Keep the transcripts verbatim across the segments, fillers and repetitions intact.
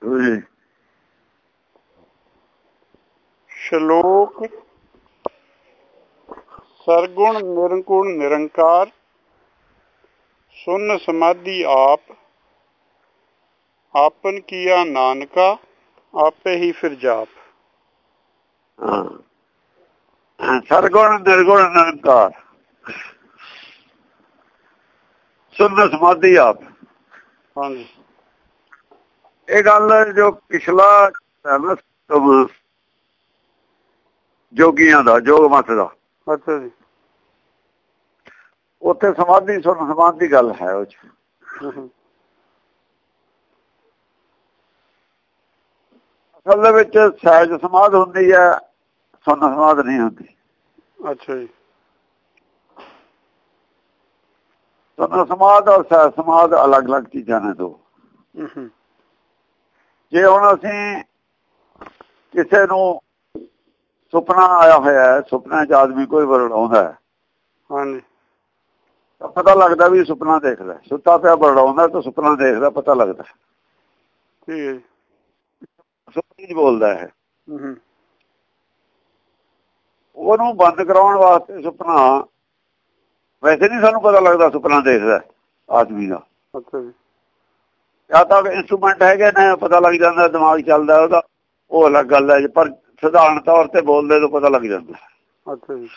ਸ਼ਲੋਕ ਸਰਗੁਣ ਨਿਰਗੁਣ ਨਿਰੰਕਾਰ ਸੁਨ ਸਮਾਧੀ ਆਪ ਆਪਨ ਕੀਆ ਨਾਨਕਾ ਆਪੇ ਹੀ ਫਿਰ ਜਾਪ। ਸਰਗੁਣ ਨਿਰਗੁਣ ਨਿਰੰਕਾਰ ਸੁਨ ਸਮਾਧੀ ਆਪ। ਹਾਂਜੀ, ਇਹ ਗੱਲ ਜੋ ਪਿਛਲਾ ਹੈ ਨਾ ਜੋਗੀਆਂ ਦਾ, ਜੋਗ ਮਤ ਦਾ, ਅੱਛਾ ਜੀ, ਉੱਥੇ ਸਮਾਧੀ ਸੁਨ ਸਮਾਧੀ ਦੀ ਗੱਲ ਹੈ। ਉਹ ਚ ਅਸਲ ਦੇ ਵਿੱਚ ਸਹਿਜ ਸਮਾਧ ਹੁੰਦੀ ਹੈ, ਸੁਨ ਸਮਾਧ ਨਹੀਂ ਹੁੰਦੀ। ਅੱਛਾ ਜੀ, ਸੁਨ ਸਮਾਧ ਔਰ ਸਹਿਜ ਸਮਾਧ ਅਲੱਗ ਅਲੱਗ ਚੀਜ਼ਾਂ ਨੇ ਦੋ। ਜੇ ਹੁਣ ਅਸੀਂ ਕਿਸੇ ਨੂੰ ਸੁਪਨਾ ਆਇਆ ਹੋਇਆ ਹੈ, ਸੁਪਨੇ ਚ ਆਦਮੀ ਕੋਈ ਵਰਣਾਉਂਦਾ ਹੈ, ਹਾਂਜੀ, ਤਾਂ ਪਤਾ ਲੱਗਦਾ ਵੀ ਸੁਪਨਾ ਦੇਖਦਾ। ਸੁੱਤਾ ਪਿਆ ਵਰਣਾਉਂਦਾ ਤਾਂ ਸੁਪਨਾ ਦੇਖਦਾ, ਪਤਾ ਲੱਗਦਾ। ਠੀਕ ਹੈ ਜੀ, ਸੁਪਨੇ ਚ ਬੋਲਦਾ ਹੈ। ਹੂੰ, ਉਹਨੂੰ ਬੰਦ ਕਰਾਉਣ ਵਾਸਤੇ ਸੁਪਨਾ, ਵੈਸੇ ਨਹੀਂ ਸਾਨੂੰ ਪਤਾ ਲੱਗਦਾ ਸੁਪਨਾ ਦੇਖਦਾ ਆਦਮੀ ਦਾ। ਅੱਛਾ ਜੀ, ਜਾਂ ਤਾਂ ਇੰਸਟਰੂਮੈਂਟ ਹੈਗੇ ਨੇ, ਪਤਾ ਲੱਗ ਜਾਂਦਾ, ਦਿਮਾਗ ਚੱਲਦਾ ਉਹਦਾ, ਉਹ ਅਲੱਗ ਗੱਲ ਹੈ। ਪਰ ਸਧਾਰਨ ਤੌਰ ਤੇ ਬੋਲਦੇ ਤੋਂ ਪਤਾ ਲੱਗ ਜਾਂਦਾ। ਅੱਛਾ ਜੀ,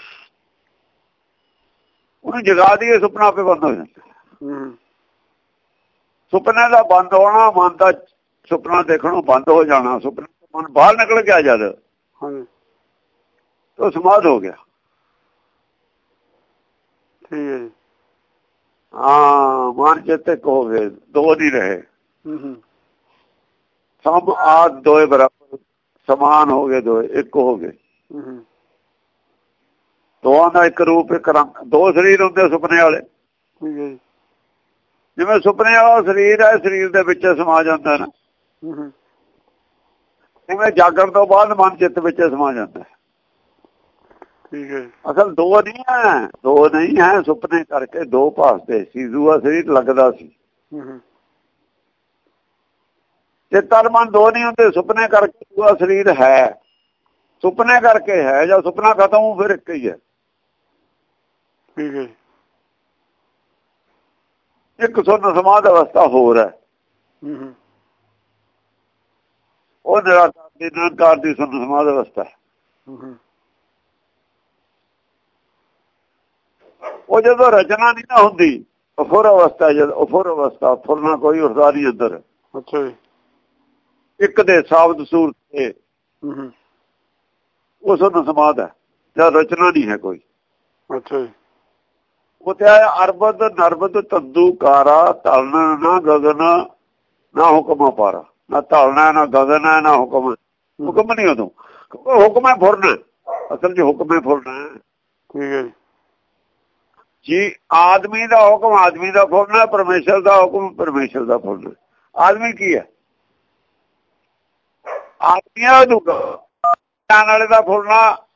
ਉਹਨੂੰ ਜਗਾ ਦੀਏ, ਸੁਪਨਾ ਆਪੇ ਬੰਦ ਹੋ ਜਾਂਦਾ। ਹੂੰ, ਸੁਪਨੇ ਦਾ ਬੰਦ ਹੋਣਾ, ਮਨ ਦਾ ਸੁਪਨਾ ਦੇਖਣੋਂ ਬੰਦ ਹੋ ਜਾਣਾ, ਸੁਪਨੇ ਮਨ ਬਾਹਰ ਨਿਕਲ ਗਿਆ ਜਦ, ਹਾਂਜੀ, ਉਹ ਸਮਾਧ ਹੋ ਗਿਆ। ਠੀਕ ਹੈ ਜੀ, ਹਾਂ, ਮਨ ਚਿੱਤ ਇੱਕ ਹੋ ਗਏ, ਦੋ ਨਹੀਂ ਰਹੇ। ਹੂੰ, ਸਭ ਆਦ ਦੋਏ ਬਰਾਬਰ ਸਮਾਨ ਹੋ ਗਏ, ਦੋਏ ਇੱਕ ਹੋ ਗਏ। ਹੂੰ, ਦੋਵਾਂ ਦਾ ਇੱਕ ਰੂਪ, ਇੱਕ ਰੰਗ। ਦੋ ਸਰੀਰ ਹੁੰਦੇ ਸੁਪਨੇ ਵਾਲੇ। ਠੀਕ ਹੈ ਜੀ, ਜਿਵੇਂ ਸੁਪਨੇ ਵਾਲਾ ਸਰੀਰ ਹੈ, ਸਰੀਰ ਦੇ ਵਿੱਚ ਸਮਾ ਜਾਂਦਾ ਨਾ, ਹੂੰ, ਜਿਵੇਂ ਜਾਗਣ ਤੋਂ ਬਾਅਦ ਮਨ ਚਿੱਤ ਵਿੱਚ ਸਮਾ ਜਾਂਦਾ। ਠੀਕ ਹੈ, ਅਸਲ ਦੋ ਨਹੀਂ ਹੈ, ਦੋ ਨਹੀਂ ਹੈ। ਸੁਪਨੇ ਕਰਕੇ ਦੋ ਭਾਸਦੇ ਸੀ, ਦੂਆ ਸਰੀਰ ਲੱਗਦਾ ਸੀ। ਹੂੰ, ਜੇ ਤਨ ਮਨ ਦੋ ਨਹੀਂ ਹੁੰਦੇ, ਸੁਪਨੇ ਕਰਕੇ ਦੂਆ ਸਰੀਰ ਹੈ। ਸੁਪਨੇ ਕਰਕੇ ਹੈ, ਜਾਂ ਸੁਪਨਾ ਖਤਮ ਹੋ ਫਿਰ ਇੱਕ ਹੀ ਹੈ। ਠੀਕ ਹੈ, ਇੱਕ ਸੁਨ ਸਮਾਧ ਅਵਸਥਾ ਹੋਰ ਹੈ, ਹੂੰ, ਉਹ ਨਿਰਾਕਾਰ ਦੀ ਨਿਰੰਕਾਰ ਦੀ ਸੁਨ ਸਮਾਧ ਅਵਸਥਾ ਹੈ। ਹੂੰ, ਉਹ ਜਦੋਂ ਰਚਨਾ ਨਹੀਂ ਨਾ ਹੁੰਦੀ, ਅਫੁਰ ਅਵਸਥਾ, ਜਦ ਅਫੁਰ ਅਵਸਥਾ, ਫੁਰਨਾ ਕੋਈ ਉੱਠਦਾ ਨਹੀਂ ਅੰਦਰ। ਅੱਛਾ ਜੀ, ਇੱਕ ਦੇ ਸਾਬਤ ਸੂਰਤ ਤੇ ਹੂੰ, ਉਹ ਸੁਨ ਸਮਾਧ ਹੈ, ਜਦ ਰਚਨਾ ਨਹੀਂ ਹੈ ਕੋਈ। ਅੱਛਾ ਜੀ, ਉੱਥੇ ਆਇਆ ਅਰਬਦ ਨਰਬਦ ਤੰਦੂ ਕਾਰਾ, ਧਲਨ ਨਾ ਗਗਨ ਨਾ ਹੁਕਮ ਪਾਰਾ। ਨਾ ਧਲਣਾ, ਨਾ ਗਗਨ ਹੈ, ਨਾ ਹੁਕਮ। ਹੁਕਮ ਨਹੀਂ ਉਦੋਂ, ਹੁਕਮ ਹੈ ਫੁਰਨਾ। ਅਸਲ ਚ ਹੁਕਮ ਹੈ ਫੁਰਨਾ। ਠੀਕ ਹੈ ਜੀ, ਜੀ ਆਦਮੀ ਦਾ ਹੁਕਮ ਆਦਮੀ ਦਾ ਫੁਰਨਾ, ਪਰਮੇਸ਼ਰ ਦਾ ਹੁਕਮ ਪਰਮੇਸ਼ਰ ਦਾ ਫੁਰਨਾ। ਆਦਮੀ ਕੀ ਹੈ? ਆਦਮੀਆਂ ਨੂੰ ਜਾਣ ਵਾਲੇ ਦਾ ਫੁਰਨਾ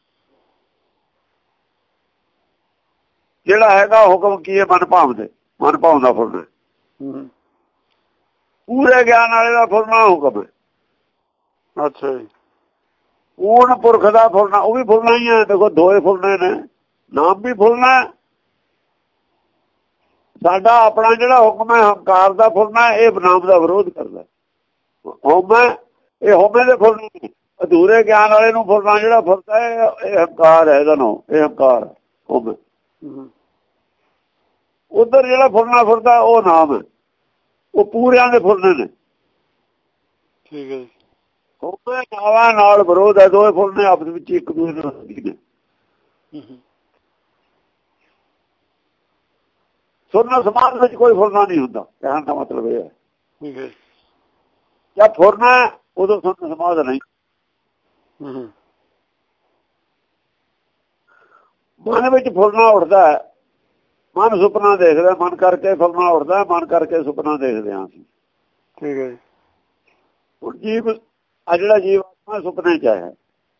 ਜਿਹੜਾ ਹੈਗਾ ਹੁਕਮ ਕੀ ਹੈ? ਮਨ ਭਾਵਦੇ, ਮਨ ਭਾਉਂਦਾ ਫੁਰਨਾ। ਪੂਰੇ ਗਿਆਨ ਵਾਲੇ ਦਾ ਫੁਰਨਾ ਹੁਕਮ ਹੈ। ਅੱਛਾ ਜੀ, ਪੂਰਨ ਪੁਰਖ ਦਾ ਫੁਰਨਾ, ਉਹ ਵੀ ਫੁਰਨਾ ਹੀ ਹੈ। ਦੇਖੋ ਦੋਏ ਫੁਰਨੇ ਨੇ, ਨਾਮ ਵੀ ਫੁਰਨਾ। ਸਾਡਾ ਆਪਣਾ ਜਿਹੜਾ ਹੁਕਮ ਹੈ ਹੰਕਾਰ ਦਾ ਫੁਰਨਾ, ਇਹ ਨਾਮ ਦਾ ਵਿਰੋਧ ਕਰਦਾ। ਹਉਮੈ, ਇਹ ਹਉਮੈ ਦੇ ਫੁਰਨੇ। ਅਧੂਰੇ ਗਿਆਨ ਵਾਲੇ ਨੂੰ ਫੁਰਨਾ ਜਿਹੜਾ ਫੁਰਦਾ ਹੈ, ਇਹ ਹੰਕਾਰ ਹੈ। ਇਹਦਾ ਨਾਮ ਇਹ ਹੰਕਾਰ ਹਉਮੈ। ਉਧਰ ਜਿਹੜਾ ਫੁਰਨਾ ਫੁਰਦਾ ਉਹ ਨਾਮ ਹੈ। ਉਹ ਪੂਰਿਆਂ ਦੇ ਫੁਰਨੇ ਨੇ। ਠੀਕ ਹੈ ਜੀ, ਹਉਮੈ ਨਾਵਾਂ ਨਾਲ ਵਿਰੋਧ ਹੈ। ਦੋਏ ਫੁਰਨੇ ਆਪਸ ਵਿੱਚ ਇੱਕ ਦੂਜੇ ਨਾਲ ਨੇ। ਸੁਰਨਾ ਸਮਾਜ ਵਿੱਚ ਕੋਈ ਫੁਰਨਾ ਨਹੀਂ ਹੁੰਦਾ, ਕਹਿਣ ਦਾ ਮਤਲਬ ਇਹ ਹੈ। ਠੀਕ ਹੈ, ਜਦ ਫੁਰਨਾ ਉਦੋਂ ਸੁਰਨਾ ਸਮਾਜ ਨਹੀਂ। ਮਨ ਵਿੱਚ ਫੁਰਨਾ ਉੱਠਦਾ ਹੈ, ਮਨ ਸੁਪਨਾ ਦੇਖਦਾ। ਮਨ ਕਰਕੇ ਫੁਰਨਾ ਉੱਠਦਾ, ਮਨ ਕਰਕੇ ਸੁਪਨਾ ਦੇਖਦੇ ਹਾਂ ਅਸੀਂ। ਠੀਕ ਹੈ ਜੀ, ਹੁਣ ਜੀਵ ਆ ਜਿਹੜਾ ਜੀਵ ਆਤਮਾ ਸੁਪਨੇ ਚ ਹੈ,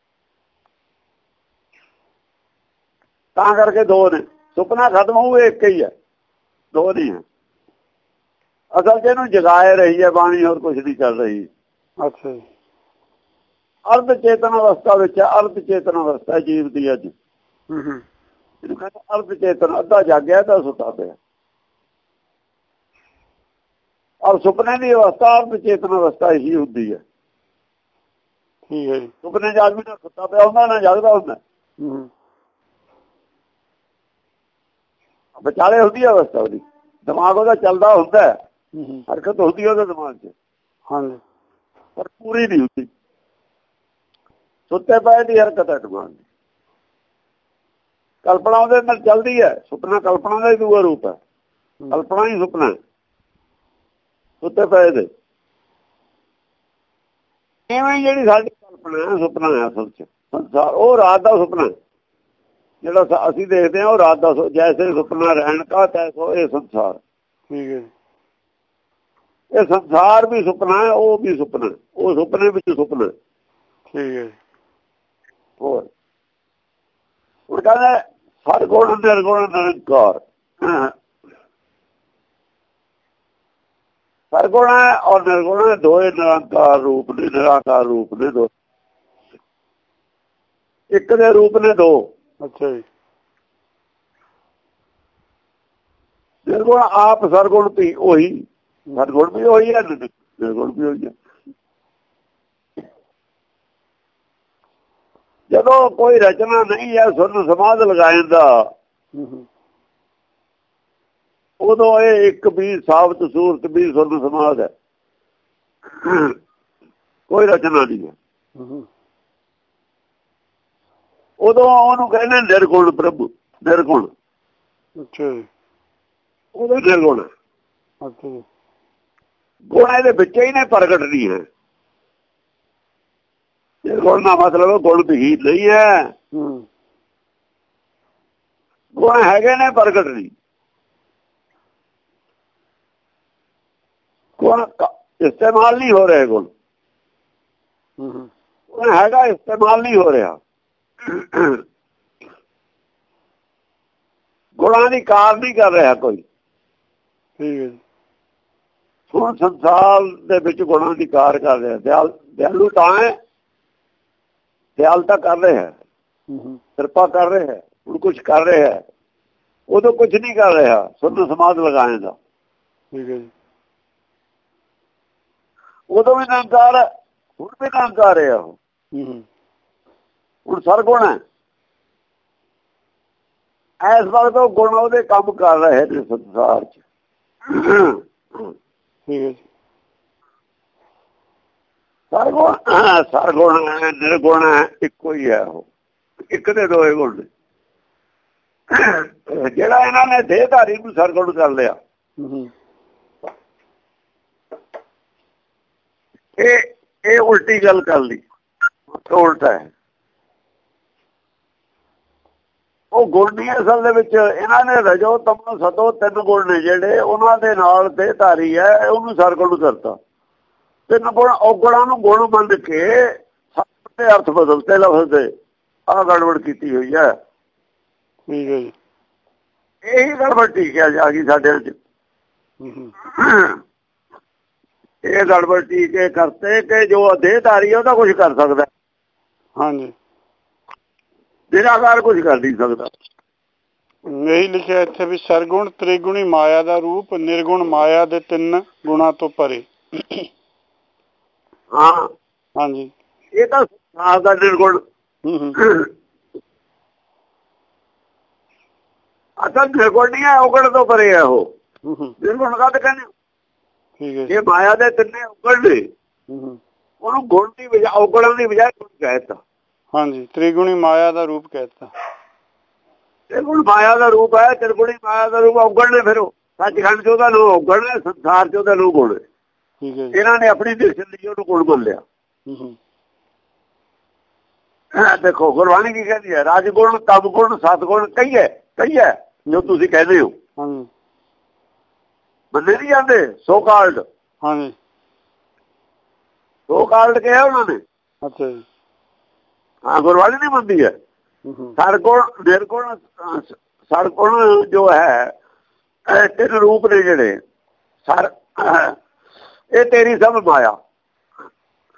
ਤਾਂ ਕਰਕੇ ਦੋ ਨੇ। ਸੁਪਨਾ ਖਤਮ ਹੋਊ, ਇੱਕ ਹੀ ਹੈ, ਦੋ ਨਹੀਂ ਹੈ। ਅਸਲ ਚ ਇਹਨੂੰ ਜਗਾਏ ਰਹੀ ਹੈ ਬਾਣੀ, ਹੋਰ ਕੁਛ ਨਹੀਂ ਚੱਲ ਰਹੀ। ਅੱਛਾ ਜੀ। ਅਰਧ ਚੇਤਨ ਅਵਸਥਾ ਵਿੱਚ ਅਰਧ ਚੇਤਨ ਅਵਸਥਾ ਜੀਵ ਦੀ ਅੱਜ। ਹੂੰ ਹੂੰ। ਇਹਨੂੰ ਕਹਿੰਦੇ ਅਰਧ ਚੇਤਨ, ਅੱਧਾ ਜਾਗਿਆ ਤਾਂ ਸੁੱਤਾ ਪਿਆ। ਔਰ ਸੁਪਨੇ ਦੀ ਅਵਸਥਾ ਅਰਧ ਚੇਤਨ ਅਵਸਥਾ ਹੀ ਹੁੰਦੀ ਹੈ। ਠੀਕ ਹੈ ਜੀ। ਸੁਪਨੇ ਚ ਆਦਮੀ ਨਾਲ ਸੁੱਤਾ ਪਿਆ ਹੁੰਦਾ, ਨਾ ਜਾਗਦਾ ਹੁੰਦਾ। ਹੂੰ। ਵਿਚਾਲੇ ਹੁੰਦੀ ਹੈ ਅਵਸਥਾ ਉਹਦੀ, ਦਿਮਾਗ ਉਹਦਾ ਚੱਲਦਾ ਹੁੰਦਾ, ਹੂੰ। ਹਰਕਤ ਹੁੰਦੀ ਉਹਦੇ ਦਿਮਾਗ 'ਚ, ਹਾਂਜੀ। ਪਰ ਪੂਰੀ ਨਹੀਂ ਹੁੰਦੀ। ਸੁੱਤੇ ਪਏ ਦੀ ਹਰਕਤ ਹੈ ਦਿਮਾਗ ਦੀ। ਕਲਪਨਾ ਉਹਦੇ ਨਾਲ ਚੱਲਦੀ ਹੈ। ਸੁਪਨਾ ਕਲਪਨਾ ਦਾ ਹੀ ਦੂਆ ਰੂਪ ਹੈ। ਕਲਪਨਾ ਹੀ ਸੁਪਨਾ ਸੁੱਤੇ ਪਏ ਦੇ। ਇਵੇਂ ਜਿਹੜੀ ਸਾਡੀ ਕਲਪਨਾ ਹੈ, ਸੁਪਨਾ ਹੈ ਅਸਲ 'ਚ ਸੰਸਾਰ, ਉਹ ਰਾਤ ਦਾ ਸੁਪਨਾ ਜਿਹੜਾ ਅਸੀਂ ਦੇਖਦੇ ਹਾਂ, ਉਹ ਰਾਤ ਦਾ। ਜੈਸੇ ਸੁਪਨਾ ਰਹਿਣ ਕਾ ਤੈਸੋ ਇਹ ਸੰਸਾਰ। ਠੀਕ ਹੈ। ਇਹ ਸੰਸਾਰ ਵੀ ਸੁਪਨਾ ਹੈ, ਉਹ ਵੀ ਸੁਪਨਾ, ਉਹ ਸੁਪਨੇ ਵਿੱਚ ਸੁਪਨਾ। ਠੀਕ ਹੈ। ਹੋਰ ਹੁਣ ਕਹਿੰਦੇ ਸਰਗੁਣ ਨਿਰਗੁਣ ਨਿਰੰਕਾਰ। ਸਰਗੁਣ ਹੈ ਔਰ ਨਿਰਗੁਣ ਹੈ, ਦੋਏ ਨਿਰੰਕਾਰ ਰੂਪ ਨੇ, ਨਿਰਾਕਾਰ ਰੂਪ ਨੇ ਦੋ। ਇੱਕ ਦੇ ਰੂਪ ਨੇ ਦੋ। ਅੱਛਾ ਜੀ। ਨਿਰਗੁਣ ਆਪ ਸਰਗੁਣ ਵੀ ਉਹੀ, ਸਰਗੁਣ ਵੀ ਉਹੀ ਹੈ, ਨਿਰਗੁਣ ਵੀ ਉਹੀ ਹੈ। ਜਦੋਂ ਕੋਈ ਰਚਨਾ ਨਹੀਂ ਹੈ ਸੁਰਨ ਸਮਾਧ ਲਗਾਉਣ ਦਾ, ਉਦੋਂ ਇਹ ਇੱਕ ਵੀ ਸਾਬਤ ਸੂਰਤ ਵੀ ਸੁਰਨ ਸਮਾਧ ਹੈ। ਕੋਈ ਰਚਨਾ ਨਹੀਂ ਹੈ। ਉਦੋਂ ਉਹਨੂੰ ਕਹਿੰਦੇ ਨਿਰਗੁਣ ਪ੍ਰਭੂ, ਨਿਰਗੁਣ। ਅੱਛਾ ਜੀ। ਉਦੋਂ ਨਿਰਗੁਣ ਹੈ। ਅੱਛਾ ਜੀ। ਗੁਣ ਇਹਦੇ ਵਿੱਚ ਹੀ ਨੇ, ਪ੍ਰਗਟ ਨਹੀਂ ਹੈ। ਨਿਰਗੁਣ ਦਾ ਮਤਲਬ ਗੁਣ ਵਿਹੀਨ ਨਹੀਂ ਹੈ। ਗੁਣ ਹੈਗੇ ਨੇ, ਪ੍ਰਗਟ ਨਹੀਂ। ਗੁਣ ਇਸਤੇਮਾਲ ਨਹੀਂ ਹੋ ਰਹੇ। ਗੁਣ ਗੁਣ ਹੈਗਾ, ਇਸਤੇਮਾਲ ਨਹੀਂ ਹੋ ਰਿਹਾ। ਗੁਣਾਂ ਦੀ ਕਾਰ ਨਹੀਂ ਕਰ ਰਿਹਾ ਕੋਈ। ਠੀਕ ਹੈ ਜੀ। ਹੁਣ ਸੰਸਾਰ ਦੇ ਵਿੱਚ ਗੁਣਾਂ ਦੀ ਕਾਰ ਕਰ ਰਿਹਾ। ਦਿਆਲ ਦਿਆਲੂ ਤਾਂ ਹੈ, ਦਿਆਲ ਤਾਂ ਕਰ ਰਿਹਾ, ਕਿਰਪਾ ਕਰ ਰਿਹਾ, ਹੁਣ ਕੁਛ ਕਰ ਰਿਹਾ। ਉਦੋਂ ਕੁਛ ਨਹੀਂ ਕਰ ਰਿਹਾ ਸੁਰਨ ਸਮਾਧ ਲਗਾਉਣ ਦਾ। ਠੀਕ ਹੈ ਜੀ। ਉਦੋਂ ਵੀ ਨਿਰੰਕਾਰ, ਹੁਣ ਵੀ ਨਿਰੰਕਾਰ ਹੈ ਉਹ। ਹੁਣ ਸਰਗੁਣ ਹੈ। ਇਸ ਵਕਤ ਉਹ ਗੁਣ ਉਹਦੇ ਕੰਮ ਕਰ ਰਹੇ ਨੇ ਸੰਸਾਰ 'ਚ। ਠੀਕ ਹੈ ਜੀ। ਸਰਗੁਣ ਸਰਗੁਣ ਹੈ, ਨਿਰਗੁਣ ਹੈ, ਇੱਕੋ ਹੀ ਹੈ ਉਹ। ਇੱਕ ਦੇ ਦੋਏ ਗੁਣ ਨੇ। ਜਿਹੜਾ ਇਹਨਾਂ ਨੇ ਦੇਹਧਾਰੀ ਨੂੰ ਸਰਗੁਣ ਕਰ ਲਿਆ, ਇਹ ਇਹ ਉਲਟੀ ਗੱਲ ਕਰ ਲਈ। ਉਲਟਾ ਹੈ। ਉਹ ਗੁਣ ਨਹੀਂ ਅਸਲ ਦੇ ਵਿੱਚ। ਇਹਨਾਂ ਨੇ ਰਜੋ ਤਮੋ ਸਤੋ ਤਿੰਨ ਗੁਣ ਨੇ ਜਿਹੜੇ, ਉਹਨਾਂ ਦੇ ਨਾਲ ਦੇਹਧਾਰੀ ਹੈ, ਉਹਨੂੰ ਸਰਗੁਣ ਕਰਤਾ। ਤਿੰਨ ਗੁਣ ਔਗੁਣਾਂ ਨੂੰ ਗੁਣ ਮੰਨ ਕੇ ਸਾਰੇ ਅਰਥ ਬਦਲਤੇ ਲਫ਼ਜ਼ ਦੇ। ਆਹ ਗੜਬੜ ਕੀਤੀ ਹੋਈ ਹੈ। ਠੀਕ ਹੈ ਜੀ। ਇਹੀ ਗੜਬੜ ਠੀਕ ਹੈ ਆ ਗਈ ਸਾਡੇ 'ਚ। ਇਹ ਗੜਬੜ ਠੀਕ ਹੈ ਕਰਤੇ ਕਿ ਜੋ ਦੇਹਧਾਰੀ ਹੈ ਉਹਦਾ ਕੁਝ ਕਰ ਸਕਦਾ। ਹਾਂਜੀ। ਨਿਰਾਕਾਰ ਕੁਝ ਕਰ ਨਹੀਂ ਸਕਦਾ। ਨਹੀਂ ਲਿਖਿਆ ਇੱਥੇ ਵੀ ਸਰਗੁਣ ਤ੍ਰਿਗੁਣੀ ਮਾਇਆ ਦਾ ਰੂਪ, ਨਿਰਗੁਣ ਮਾਇਆ ਦੇ ਤਿੰਨ ਗੁਣਾਂ ਤੋਂ ਪਰੇ। ਹਾਂ ਹਾਂਜੀ। ਇਹ ਤਾਂ ਸੰਸਾਰ ਦਾ ਨਿਰਗੁਣ। ਅਸਲ ਨਿਰਗੁਣ ਨਹੀਂ ਹੈ, ਔਗਣ ਤੋਂ ਪਰੇ ਹੈ ਉਹ। ਨਿਰਗੁਣ ਕਦ ਕਹਿੰਦੇ? ਠੀਕ ਹੈ। ਇਹ ਮਾਇਆ ਦੇ ਤਿੰਨੇ ਔਗਣ ਨੇ, ਉਹਨੂੰ ਗੁਣ ਦੀ ਬਜਾਏ ਔਗਣਾਂ ਦੀ ਬਜਾਏ ਗੁਣ ਕਹਿ ਦਿੱਤਾ। ਹਾਂਜੀ। ਤ੍ਰਿਗੁਣੀ ਮਾਇਆ ਦਾ ਰੂਪ ਕਹਿ ਦਿੱਤਾ। ਤ੍ਰਿਗੁਣ ਮਾਇਆ ਦਾ ਰੂਪ ਹੈ, ਤ੍ਰਿਗੁਣੀ ਮਾਇਆ ਦਾ ਰੂਪ ਔਗਣ ਨੇ। ਫਿਰ ਉਹ ਸੱਚਖੰਡ 'ਚ ਉਹਦਾ ਨੂੰ ਔਗਣ ਹੈ, ਸੰਸਾਰ 'ਚ ਉਹਦਾ ਨੂੰ ਗੁਣ ਹੈ। ਠੀਕ ਹੈ। ਇਹਨਾਂ ਨੇ ਆਪਣੀ ਦ੍ਰਿਸ਼ਟੀ ਲਈ ਉਹਨੂੰ ਗੁਣ ਮੰਨ ਲਿਆ। ਦੇਖੋ ਗੁਰਬਾਣੀ ਕੀ ਕਹਿੰਦੀ ਹੈ? ਰਾਜਗੁਣ, ਤਮ ਗੁਣ, ਸਤਗੁਣ ਕਈ ਹੈ, ਕਈ ਹੈ ਜੋ ਤੁਸੀਂ ਕਹਿੰਦੇ ਹੋ। ਮੰਨੇ ਨਹੀਂ ਜਾਂਦੇ ਸੋ ਕਾਲਡ। ਹਾਂਜੀ। ਸੋ ਕਾਲਡ ਕਿਹਾ ਉਹਨਾਂ ਨੇ। ਅੱਛਾ ਜੀ। ਹਾਂ, ਗੁਰਬਾਣੀ ਨਹੀਂ ਮੰਨਦੀ ਹੈ। ਸਰਗੁਣ ਨਿਰਗੁਣ ਸਰਗੁਣ ਜੋ ਹੈ, ਤਿੰਨ ਰੂਪ ਨੇ ਜਿਹੜੇ ਸਰ, ਇਹ ਤੇਰੀ ਸਭ ਮਾਇਆ।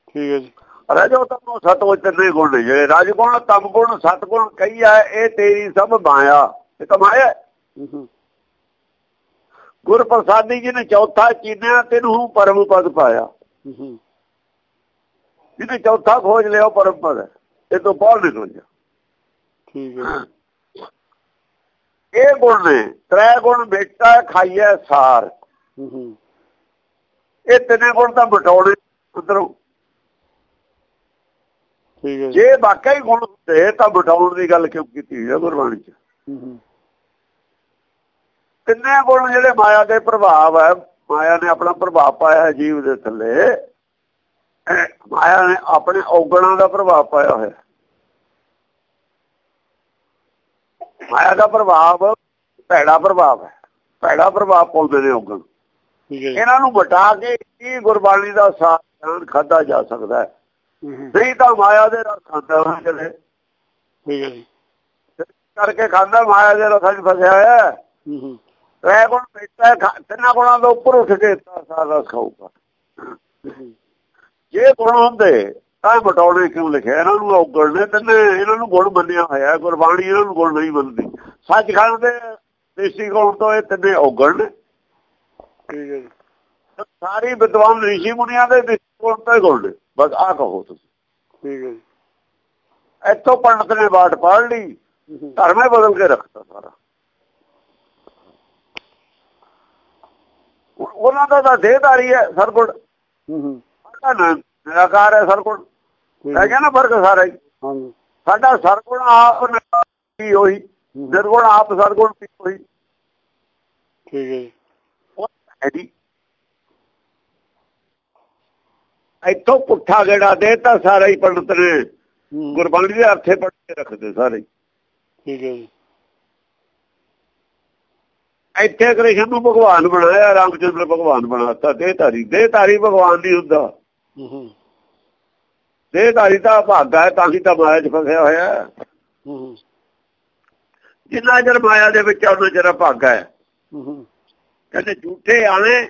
ਠੀਕ ਹੈ ਜੀ। ਰਜੋ ਤਮੋ ਸਤੋ ਤਿੰਨੇ ਗੁਣ ਨੇ ਜਿਹੜੇ ਰਜ ਗੁਣ ਤਮ ਗੁਣ ਸਤ ਗੁਣ ਕਈ ਆ ਇਹ ਤੇਰੀ ਸਭ ਮਾਇਆ ਇਹ ਤਾਂ ਮਾਇਆ ਗੁਰ ਪ੍ਰਸਾਦੀ ਜੀ ਨੇ ਚੌਥਾ ਚੀਨਿਆ ਤੈਨੂੰ ਪਰਮ ਪਦ ਪਾਇਆ ਜਿਹਨੇ ਚੌਥਾ ਖੋਜ ਲਿਆ ਪਰਮ ਪਦ ਇਹ ਤੋਂ ਬਾਹਰ ਨਿਕਲ ਜਾ। ਠੀਕ ਹੈ। ਇਹ ਗੁਣ ਨੇ ਤ੍ਰੈ ਗੁਣ ਬੇਟਾ ਖਾਈਏ ਸਾਰ ਇਹ ਤਿੰਨੇ ਗੁਣ ਤਾਂ ਬਟਾਉਣੇ ਅੰਦਰੋਂ। ਠੀਕ ਹੈ। ਜੇ ਵਾਕਿਆ ਹੀ ਗੁਣ ਹੁੰਦੇ ਤਾਂ ਬਟਾਉਣ ਦੀ ਗੱਲ ਕਿਉਂ ਕੀਤੀ ਹੈ ਗੁਰਬਾਣੀ ਚ। ਤਿੰਨੇ ਗੁਣ ਜਿਹੜੇ ਮਾਇਆ ਦੇ ਪ੍ਰਭਾਵ ਹੈ ਮਾਇਆ ਨੇ ਆਪਣਾ ਪ੍ਰਭਾਵ ਪਾਇਆ ਹੈ ਜੀਵ ਦੇ ਥੱਲੇ ਮਾਇਆ ਨੇ ਆਪਣੇ ਔਗਣਾਂ ਦਾ ਪ੍ਰਭਾਵ ਪਾਇਆ ਹੋਇਆ। ਮਾਇਆ ਦਾ ਪ੍ਰਭਾਵ ਭੈੜਾ ਪ੍ਰਭਾਵ ਹੈ ਭੈੜਾ ਪ੍ਰਭਾਵ ਪਾਉਂਦੇ ਨੇ ਔਗਣ। ਇਹਨਾਂ ਨੂੰ ਵਟਾ ਕੇ ਹੀ ਗੁਰਬਾਣੀ ਦਾ ਸਾਥ ਖਾਧਾ ਜਾ ਸਕਦਾ ਹੈ ਨਹੀਂ ਤਾਂ ਮਾਇਆ ਦੇ ਰਸ ਖਾਂਦਾ ਹੋਣਾ ਚਲੇ। ਠੀਕ ਹੈ ਜੀ। ਕਰਕੇ ਖਾਂਦਾ ਮਾਇਆ ਦੇ ਰਸਾਂ ਚ ਫਸਿਆ ਹੋਇਆ। ਤ੍ਰੈ ਗੁਣ ਬੇਟਾ ਤਿੰਨਾਂ ਗੁਣਾਂ ਦਾ ਉੱਪਰ ਉੱਠ ਕੇ ਸਾਰਾ ਰਸ ਖਾਊਗਾ। ਜੇ ਗੁਣ ਹੁੰਦੇ ਤਾਂ ਬਟਾਉਣੇ ਕਿਉਂ ਲਿਖਿਆ ਇਹਨਾਂ ਨੂੰ ਔਗਣ ਨੇ ਤਿੰਨੇ ਇਹਨਾਂ ਨੂੰ ਗੁਣ ਮੰਨਿਆ ਹੋਇਆ ਗੁਰਬਾਣੀ ਇਹਨਾਂ ਨੂੰ ਗੁਣ ਨਹੀਂ ਮੰਨਦੀ। ਸੱਚਖੰਡ ਦੇ ਦ੍ਰਿਸ਼ਟੀਕੋਣ ਤੋਂ ਇਹ ਤਿੰਨੇ ਔਗਣ ਨੇ। ਠੀਕ ਹੈ ਜੀ। ਸਾਰੀ ਵਿਦਵਾਨ ਰਿਸ਼ੀ ਮੁਨੀਆਂ ਦੇ ਦ੍ਰਿਸ਼ਟੀਕੋਣ ਤੋਂ ਹੀ ਗੁਣ ਨੇ ਬਸ ਆਹ ਕਹੋ ਤੁਸੀਂ। ਠੀਕ ਹੈ ਜੀ। ਇੱਥੋਂ ਪੰਡਤ ਨੇ ਬਾਟ ਪੜ੍ਹ ਲਈ ਧਰਮੇ ਬਦਲ ਕੇ ਰੱਖਤਾ ਸਾਰਾ। ਉਹਨਾਂ ਦਾ ਤਾਂ ਦੇਹਧਾਰੀ ਹੈ ਸਰਗੁਣ ਨਿਰਾਕਾਰ ਹੈ ਸਰਗੁਣ ਰਹਿ ਗਿਆ ਨਾ ਫਰਕ ਸਾਰਾ ਹੀ। ਸਾਡਾ ਸਰਗੁਣ ਆਪ ਵੀ ਉਹੀ ਨਿਰਗੁਣ ਆਪ ਸਰਗੁਣ ਵੀ ਉਹੀ। ਠੀਕ ਹੈ ਜੀ। ਇੱਥੋਂ ਪੁੱਠਾ ਗੇੜਾ ਦੇ ਤਾਂ ਸਾਰਾ ਹੀ ਪੰਡਤ ਨੇ ਗੁਰਬਾਣੀ ਦੇ ਅਰਥੇ ਪੜ੍ਹ ਕੇ ਰੱਖਦੇ ਸਾਰੇ। ਠੀਕ ਹੈ ਜੀ। ਇੱਥੇ ਕ੍ਰਿਸ਼ਨ ਨੂੰ ਭਗਵਾਨ ਬਣਾਇਆ ਰਾਮਚੰਦਰ ਭਗਵਾਨ ਬਣਾਤਾ ਦੇਹਧਾਰੀ। ਦੇਹਧਾਰੀ ਭਗਵਾਨ ਨਹੀਂ ਹੁੰਦਾ। ਦੇਹਧਾਰੀ ਤਾਂ ਭਾਗਾ ਹੈ ਤਾਂ ਹੀ ਤਾਂ ਮਾਇਆ ਚ ਫਸਿਆ ਹੋਇਆ। ਜਿੰਨਾ ਚਿਰ ਮਾਇਆ ਦੇ ਵਿੱਚ ਉਹਨਾਂ ਚਿਰ ਭਾਗਾ ਹੈ। ਕਹਿੰਦੇ ਝੂਠੇ ਆਣੇ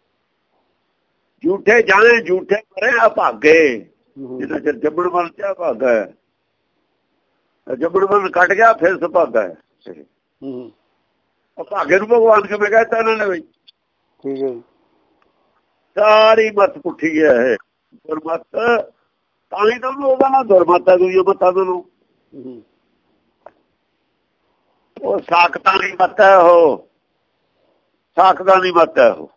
ਝੂਠੇ ਜਾਣੇ ਝੂਠੇ ਮਰੇ ਅਭਾਗੇ। ਜਿੰਨਾ ਚਿਰ ਜੰਮਣ ਮਨ ਚ ਭਾਗਾ ਹੈ ਜੰਮਣ ਮਨ ਕੱਟ ਗਿਆ ਫਿਰ ਸੁਭਾਗਾ ਹੈ। ਭਾਗੇ ਨੂੰ ਭਗਵਾਨ ਕਿਵੇਂ ਕਹਿਤਾ ਇਹਨਾਂ ਨੇ ਬਈ। ਠੀਕ ਹੈ। ਸਾਰੀ ਮੱਤ ਪੁੱਠੀ ਹੈ ਇਹ ਗੁਰਮੱਤ ਤਾਂ ਹੀ ਤਾਂ ਉਹਦਾ ਨਾ ਦੁਰਮੱਤ ਹੈ ਦੂਜੀ ਮੱਤਾਂ ਨੂੰ। ਉਹ ਸਾਖਤਾਂ ਦੀ ਮੱਤ ਹੈ ਉਹ ਸਾਖਤਾਂ ਦੀ ਮੱਤ ਹੈ ਉਹ।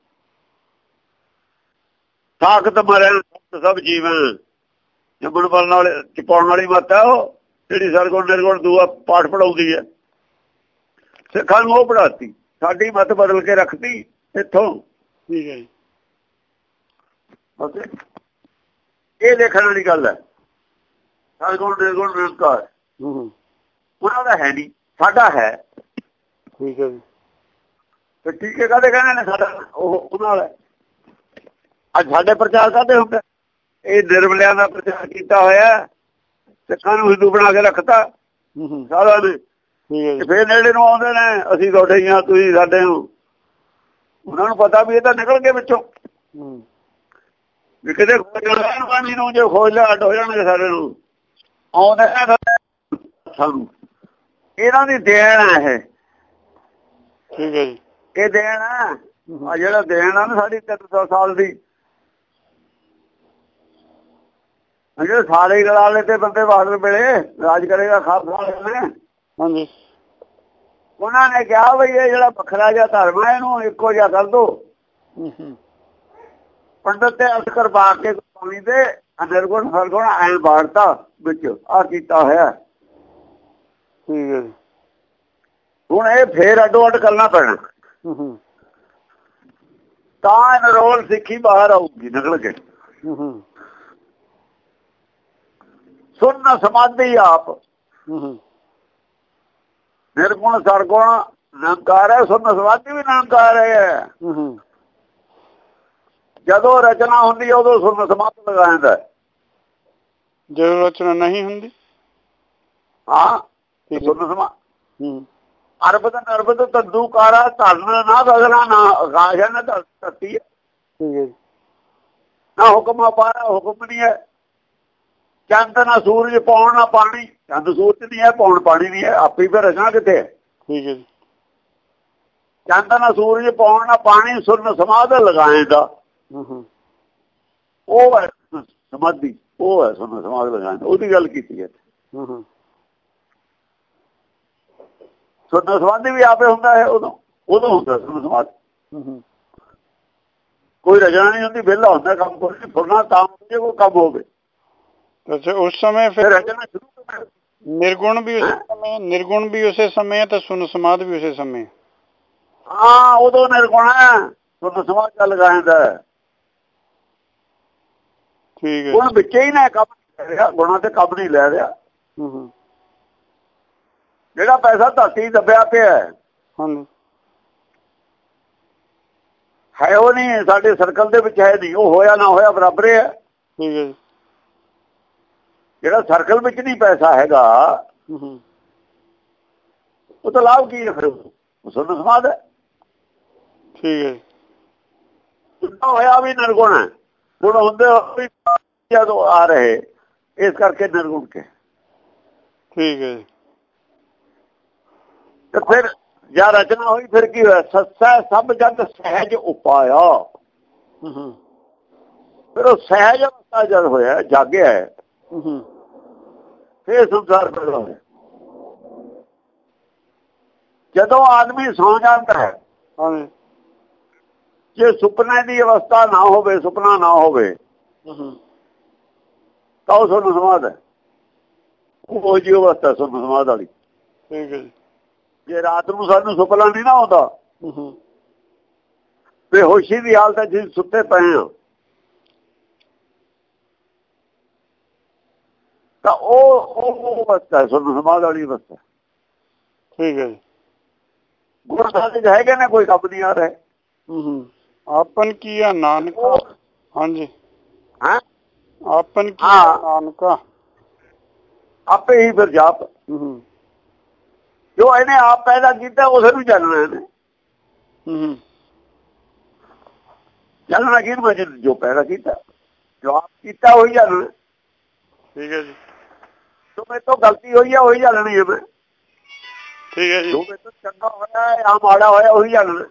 ਸਾਖਤ ਮਰਿਆ ਸਭ ਜੀਵਨ ਜੰਮਣ ਮਰਨ ਵਾਲੇ ਚਪਾਉਣ ਵਾਲੀ ਮੱਤ ਹੈ ਉਹ ਜਿਹੜੀ ਸਰਗੁਣ ਨਿਰਗੁਣ ਦੂਆ ਪਾਠ ਪੜਾਉਂਦੀ ਹੈ। ਸਿੱਖਾਂ ਨੂੰ ਉਹ ਪੜਾਤੀ ਸਾਡੀ ਮੱਤ ਬਦਲ ਕੇ ਰੱਖਤੀ ਇੱਥੋਂ। ਠੀਕ ਹੈ ਜੀ। ਇਹ ਦੇਖਣ ਵਾਲੀ ਗੱਲ ਹੈ। ਸਰਗੁਣ ਨਿਰਗੁਣ ਨਿਰੰਕਾਰ ਉਹਨਾਂ ਦਾ ਹੈ ਨਹੀਂ ਸਾਡਾ ਹੈ। ਠੀਕ ਹੈ ਜੀ। ਤੇ ਟੀਕੇ ਕਾਹਦੇ ਕਹਿੰਦੇ ਨੇ ਸਾਡਾ ਉਹ ਉਹਨਾਂ ਵਾਲਾ ਅੱਜ ਸਾਡੇ ਪ੍ਰਚਾਰ ਕਾਹਦੇ ਹੁੰਦਾ। ਇਹ ਨਿਰਮਲਿਆਂ ਦਾ ਪ੍ਰਚਾਰ ਕੀਤਾ ਹੋਇਆ ਸਿੱਖਾਂ ਨੂੰ ਹਿੰਦੂ ਬਣਾ ਕੇ ਰੱਖਤਾ ਸਾਰਾ ਨੇ। ਫੇਰ ਨੇੜੇ ਨੂੰ ਆਉਂਦੇ ਨੇ ਅਸੀਂ ਤੁਹਾਡੇ ਹੀ ਹਾਂ ਤੁਸੀਂ ਸਾਡੇ ਹੋ। ਉਹਨਾਂ ਨੂੰ ਪਤਾ ਵੀ ਇਹ ਤਾਂ ਨਿਕਲ ਗਏ ਵਿੱਚੋਂ ਵੀ ਕਿਤੇ ਖੋਜ ਪਾਣੀ ਨੂੰ ਜੇ ਖੋਜ ਲਿਆ ਅੱਡ ਹੋ ਜਾਣਗੇ ਸਾਰੇ ਨੂੰ ਆਉਂਦੇ ਸਾਨੂੰ। ਇਹਨਾਂ ਦੀ ਦੇਣ ਹੈ ਇਹ। ਠੀਕ ਹੈ ਜੀ। ਇਹ ਦੇਣ ਆ ਜਿਹੜਾ ਦੇਣ ਆ ਨਾ ਸਾਡੀ ਤਿੰਨ ਸੌ ਸਾਲ ਦੀ ਜਿਹੜੇ ਸਾਰੇ ਗਲਾਲੇ ਤੇ ਬੰਦੇ ਬਹਾਦਰ ਵੇਲੇ ਰਾਜ ਕਰੇਗਾ ਖਾਲਸਾ ਨੇ। ਹਾਂਜੀ। ਉਹਨਾਂ ਨੇ ਕਿਹਾ ਬਈ ਇਹ ਜਿਹੜਾ ਵੱਖਰਾ ਜਿਹਾ ਧਰਮ ਹੈ ਇਹਨੂੰ ਇੱਕੋ ਜਿਹਾ ਕਰ ਦੋ। ਪੰਡਤ ਤੇ ਅਰਥ ਕਰਵਾ ਕੇ ਪਾਣੀ ਦੇ ਨਿਰਗੁਣ ਸਰਗੁਣ ਐਂ ਬਾੜਤਾ ਵਿੱਚ ਆਹ ਕੀਤਾ ਹੋਇਆ। ਠੀਕ ਹੈ ਜੀ। ਹੁਣ ਇਹ ਫੇਰ ਅੱਡੋ ਅੱਡ ਕਰਨਾ ਪੈਣਾ ਤਾਂ ਨਰੋਲ ਸਿੱਖੀ ਬਾਹਰ ਆਊਗੀ ਨਿਕਲ ਕੇ। ਸੁਣ ਸਮਾਧੀ ਆਪ ਨਿਰਗੁਣ ਸਰਗੁਣ ਨਿਰੰਕਾਰ ਹੈ। ਸੁਣ ਸਮਾਧੀ ਵੀ ਨਿਰੰਕਾਰ ਹੈ। ਜਦੋਂ ਰਚਨਾ ਹੁੰਦੀ ਉਦੋਂ ਸੁਣ ਸਮਾਧੀ ਲਗਾ ਜਾਂਦਾ। ਜਦੋਂ ਰਚਨਾ ਨਹੀਂ ਹੁੰਦੀ ਹਾਂ ਸੁਣ ਸਮਾ ਅਰਬਦ ਨਰਬਦ ਤੱਦੂ ਕਾਰਾ ਧਰਨ ਨਾ ਗਗਨਾ ਨਾ ਆਕਾਸ਼ ਹੈ ਨਾ ਧਰਤੀ ਹੈ ਨਾ ਹੁਕਮ ਅਪਾਰਾ ਹੁਕਮ ਨਹੀਂ ਹੈ। ਚੰਦ ਨਾ ਸੂਰਜ ਪਾਉਣ ਨਾ ਪਾਣੀ, ਚੰਦ ਸੂਰਜ ਨਹੀਂ ਹੈ, ਪਾਉਣ ਪਾਣੀ ਨਹੀਂ ਹੈ, ਆਪੇ ਫਿਰ ਰਚਨਾ ਕਿੱਥੇ ਹੈ? ਠੀਕ ਹੈ ਜੀ। ਚੰਦ ਨਾ ਸੂਰਜ ਪਾਉਣ ਨਾ ਪਾਣੀ, ਸੁਰਨ ਸਮਾਧ ਲਗਾਏ ਦਾ, ਉਹ ਹੈ ਸਮਾਧੀ, ਉਹ ਹੈ ਸੁਰਨ ਸਮਾਧ ਲਗਾਏ, ਉਹਦੀ ਗੱਲ ਕੀਤੀ ਹੈ। ਸੁਰਨ ਸਮਾਧੀ ਵੀ ਆਪੇ ਹੁੰਦਾ ਹੈ, ਉਦੋਂ ਉਦੋਂ ਹੁੰਦਾ ਸੁਰਨ ਸਮਾਧ। ਕੋਈ ਰਚਨਾ ਨਹੀਂ ਹੁੰਦੀ, ਵਿਹਲਾ ਹੁੰਦਾ ਕੰਮ, ਕੋਈ ਫੁਰਨਾ ਤਾਂ ਜੇ ਕੋਈ ਕੰਮ ਹੋਵੇ। ਅੱਛਾ, ਉਸ ਸਮੇਂ ਫਿਰ ਰਚਨਾ ਸ਼ੁਰੂ ਨਿਰਗੁਣ ਵੀ ਉਸੇ ਸਮੇਂ, ਨਿਰਗੁਣ ਵੀ ਉਸੇ ਸਮੇਂ ਤੇ ਸੁਨ ਸਮਾਧ ਵੀ ਉਸੇ ਸਮੇਂ। ਹਾਂ, ਉਦੋਂ ਨਿਰਗੁਣ ਹੈ, ਸੁਨ ਸਮਾਧ ਚੱਲ ਜਾਂਦਾ। ਠੀਕ ਹੈ। ਹੁਣ ਵਿੱਚੇ ਹੀ ਨਾ ਕੰਮ ਲੈ ਰਿਹਾ, ਗੁਣਾ ਤੇ ਕੰਮ ਨਹੀਂ ਲੈ ਰਿਹਾ। ਜਿਹੜਾ ਪੈਸਾ ਧਰਤੀ ਦੱਬਿਆ ਪਿਆ ਹਾਂਜੀ ਹੈ, ਉਹ ਨਹੀਂ ਸਾਡੇ ਸਰਕਲ ਦੇ ਵਿੱਚ ਹੈ ਨਹੀਂ, ਉਹ ਹੋਇਆ ਨਾ ਹੋਇਆ ਬਰਾਬਰ ਹੈ। ਠੀਕ ਹੈ ਜੀ। ਜਿਹੜਾ ਸਰਕਲ ਵਿੱਚ ਨਹੀਂ ਪੈਸਾ ਹੈਗਾ, ਉਹ ਤਾਂ ਲਾਭ ਕੀ ਹੈ ਫਿਰ? ਸੁਨ ਸਮਾਧ ਹੈ। ਠੀਕ ਹੈ ਜੀ। ਹੋਇਆ ਵੀ ਨਿਰਗੁਣ ਹੈ, ਗੁਣ ਹੁੰਦੇ ਵੀ ਜਦੋਂ ਆ ਰਹੇ, ਇਸ ਕਰਕੇ ਨਿਰਗੁਣ ਕੇ। ਠੀਕ ਹੈ ਜੀ। ਤੇ ਫਿਰ ਜਾਂ ਰਚਨਾ ਹੋਈ, ਫਿਰ ਕੀ ਹੋਇਆ? ਸੱਸਾ ਸਭ ਜਗ ਸਹਿਜ ਉਪਾਇਆ। ਫਿਰ ਉਹ ਸਹਿਜ ਅਵਸਥਾ ਜਦ ਹੋਇਆ, ਜਾਗਿਆ, ਫਿਰ ਸੰਸਾਰ ਪੈਦਾ ਹੋਇਆ। ਜਦੋਂ ਆਦਮੀ ਸੌ ਜਾਂਦਾ ਹੈ, ਜੇ ਸੁਪਨੇ ਦੀ ਅਵਸਥਾ ਨਾ ਹੋਵੇ, ਸੁਪਨਾ ਨਾ ਹੋਵੇ, ਤਾਂ ਉਹ ਸੁਨ ਸਮਾਧ ਹੈ। ਉਹ ਜੀ ਅਵਸਥਾ ਸੁਨ ਸਮਾਧ ਵਾਲੀ। ਠੀਕ ਹੈ ਜੀ। ਜੇ ਰਾਤ ਨੂੰ ਸਾਨੂੰ ਸੁਪਨਾ ਨਹੀਂ ਨਾ ਆਉਂਦਾ, ਬੇਹੋਸ਼ੀ ਦੀ ਹਾਲਤ ਚ ਸੁੱਤੇ ਪਏ ਹਾਂ, ਤਾਂ ਉਹ ਉਹ ਅਵਸਥਾ ਸੁਨ ਸਮਾਧ ਵਾਲੀ ਅਵਸਥਾ। ਠੀਕ ਹੈ ਜੀ। ਗੁਰ ਸਾਡੇ ਚ ਹੈਗੇ ਨੇ, ਕੋਈ ਕੰਮ ਨਹੀਂ ਆ ਰਿਹਾ। ਆਪਨ ਕੀਆ ਨਾਨਕਾ। ਹਾਂਜੀ ਹੈਂ ਆਪਨ ਕੀਆ ਨਾਨਕਾ, ਆਪੇ ਹੀ ਫਿਰ ਜਾਪ। ਜੋ ਇਹਨੇ ਆਪ ਪੈਦਾ ਕੀਤਾ, ਉਸੇ ਨੂੰ ਜਾਣਨਾ ਇਹਨੇ। ਜਾਣਨਾ ਕਿਹਨੂੰ? ਜੋ ਪੈਦਾ ਕੀਤਾ, ਜੋ ਆਪ ਕੀਤਾ, ਉਹੀ ਜਾਣਨਾ। ਠੀਕ ਹੈ ਜੀ। ਜੋ ਮੇਰੇ ਤੋਂ ਗਲਤੀ ਹੋਈ ਹੈ, ਉਹੀ ਜਾਣਨੀ ਹੈ ਮੈਂ। ਠੀਕ ਹੈ ਜੀ। ਜੋ ਮੇਰੇ ਤੋਂ ਚੰਗਾ ਹੋਇਆ ਜਾਂ ਮਾੜਾ ਹੋਇਆ, ਉਹੀ ਜਾਣਨਾ।